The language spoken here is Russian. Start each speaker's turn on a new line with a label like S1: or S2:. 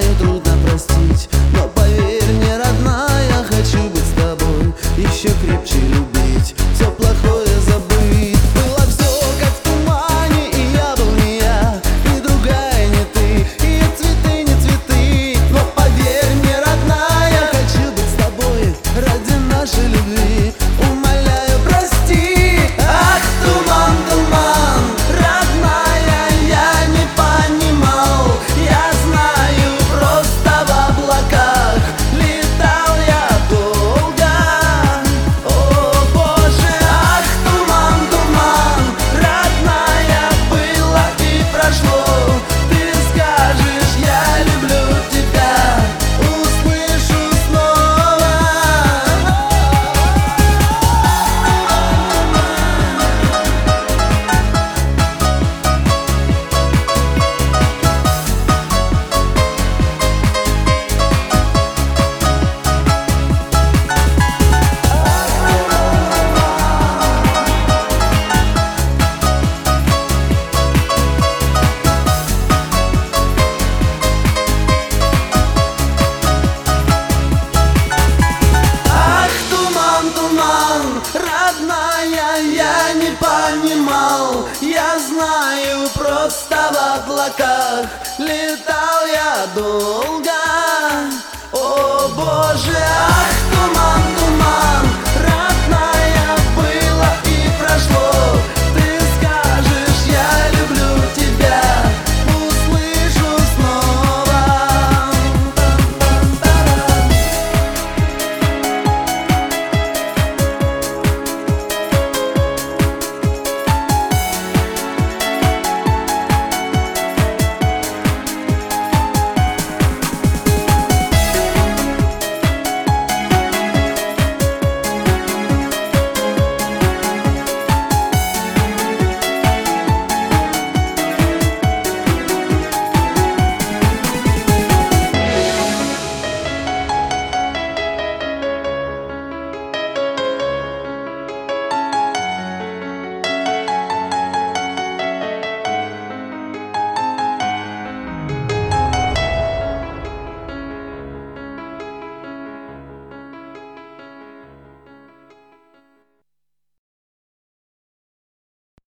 S1: знаю, трудно простить, но поверь мне, родная, хочу быть с тобой, еще крепче любить, все плохое забыть. Было все как в тумане, и я был не я, и другая не ты, и цветы не цветы. Но поверь мне, родная, хочу быть с тобой ради нашей любви. Умоляю, прости. Ах, туман, туман, родная, я не понимал. Я знаю, просто в облаках летал я долго. О, Боже, ах, туман, туман, родная, было и прошло. Ты скажешь, я люблю тебя, услышу снова. Ах, туман, туман, родная, я не понимал. Я знаю, просто в облаках летал я долго. О, Боже,